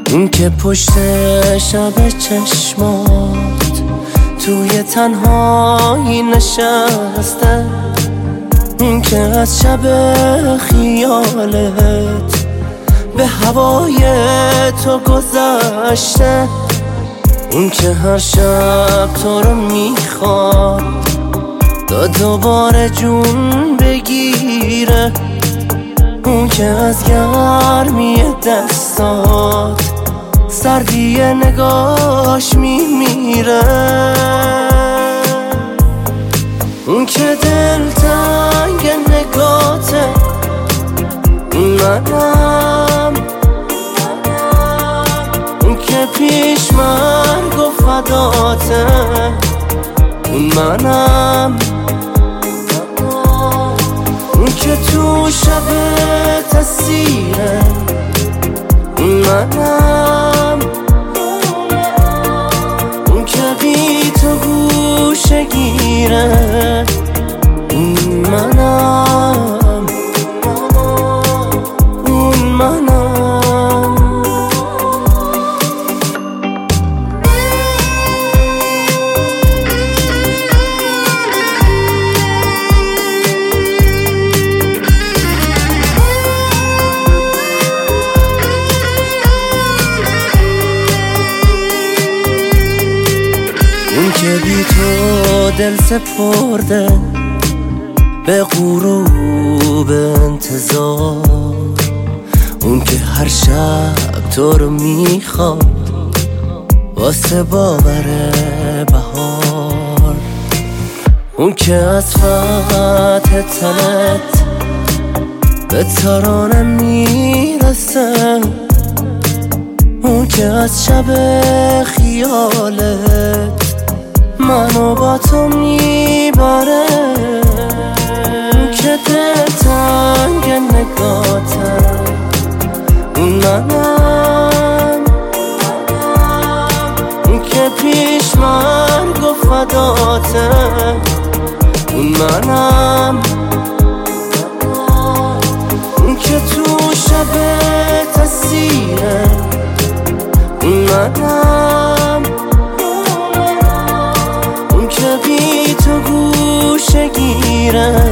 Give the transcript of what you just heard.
اون که پشت شب چشمات توی تنهایی نشسته، اون که از شب خیالت به هوای تو گذشته، اون که هر شب تو رو میخواد تا دوباره جون بگیره، اون که از گرمی دستات سردی نگاش میمیره، اون که دلتنگ نگاته منم، اون که پیش مرگ و فداته منم، اون که تو شب تسیره منم، اون که بی تو گوشه گیره منم، اون منم. اون که بی تو دل سپرده به غروب انتظار، اون که هر شب تو رو میخواد واسه باور بهار، اون که از فتح تنت به ترانه میرسه، اون که از شب خیالت منو با تو میبره، اون که دلتنگ نگاته منم، اون که پیش مرگ و فداته منم، اون که تو شب تسیره منم، اون که بی تو گوشه گیره